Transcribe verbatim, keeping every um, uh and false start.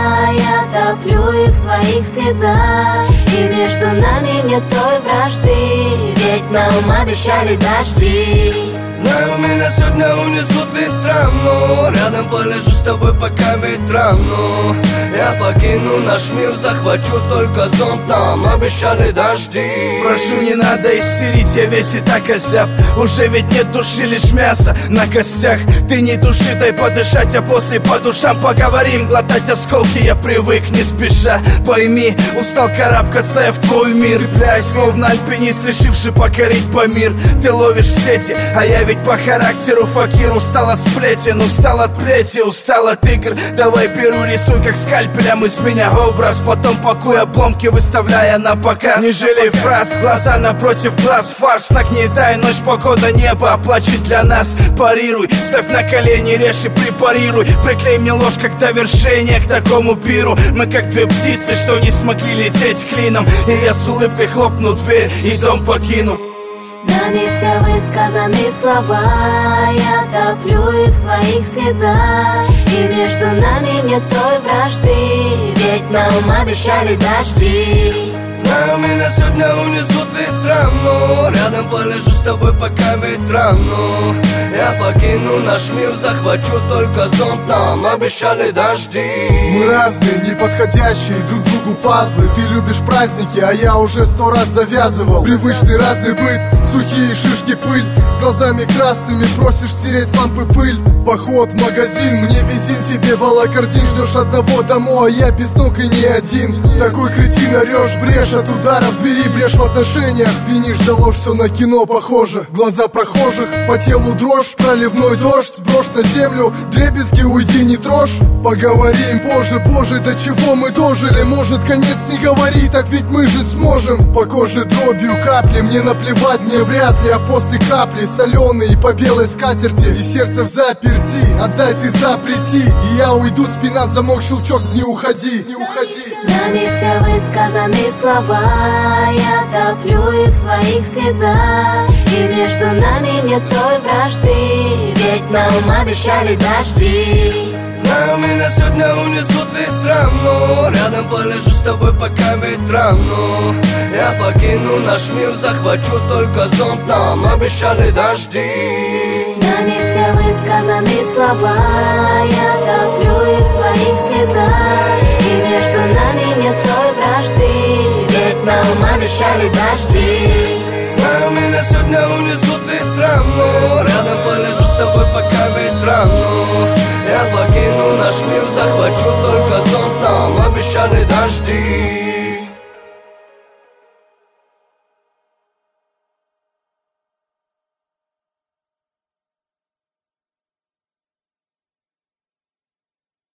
я топлю их в своих слезах. И между нами нет той вражды, ведь нам обещали дожди. Знаю, меня сегодня унесут ветрам, но рядом полежу с тобой, пока ветрам, но я покину наш мир, захвачу только зонт, нам обещали дожди. Прошу, не надо истерить, я весь и так озяб. Уже ведь нет души, лишь мясо на костях. Ты не души, дай подышать, а после по душам поговорим. Глотать осколки я привык не спеша. Пойми, устал карабкаться я в твой мир. Цепляюсь, словно альпинист, решивший покорить Памир. Ты ловишь в сети, а я ведь по характеру факир. Устал от сплетен, устал от плети, устал от игр. Давай перу рисуй, как скальпелем из меня образ. Потом пакуй обломки, выставляя на показ. Не жалей фраз, глаза напротив глаз. Фарс, нагнетай ночь, погода, небо оплачет для нас. Парируй, ставь на колени, режь и препарируй. Приклей мне ложь, как довершение к такому пиру. Мы как две птицы, что не смогли лететь клином. И я с улыбкой хлопну дверь и дом покину. Нами все высказаны слова, я топлю их в своих слезах. И между нами нет той вражды, ведь нам обещали дожди. Знаю, меня сегодня унесут ветрам, но рядом полежу с тобой, пока ветрам, но я покину наш мир, захвачу только зонт, нам обещали дожди. Мы разные, неподходящие друг другу пазлы. Ты любишь праздники, а я уже сто раз завязывал. Привычный разный быт, сухие шишки, пыль. С глазами красными просишь стереть с лампы пыль. Поход в магазин, мне визин, тебе волокордин. Ждешь одного домой, а я без ног и не один. Такой кретин, орешь, брешь от ударов двери, брешь в отношениях. Винишь за ложь, все на кино похоже. Глаза прохожих, по телу дрожь, проливной дождь. Брошь на землю, дребезги, уйди, не трожь. Поговорим позже, боже, до чего мы дожили. Может, конец не говори, так ведь мы же сможем. По коже дробью капли, мне наплевать, мне вряд ли. А после капли соленые по белой скатерти и сердце в заперти. Отдай, ты запрети, и я уйду, спина, замок, щелчок, не уходи, не уходи. Нами все высказаны слова, я топлю их в своих слезах. И между нами нет той вражды, ведь нам обещали дожди. Знаю, меня сегодня унесут ветрам, но рядом полежу с тобой, пока ветрам, но я покину наш мир, захвачу только зонт, нам обещали дожди. Нами все высказаны слова, я топлю их в своих слезах. И между нами нет той вражды, ведь нам обещали дожди. Знаю, меня сегодня унесут ветрам, но рядом полежу с тобой, пока ветрам, но я покину наш мир, захвачу только зонт, нам обещали дожди.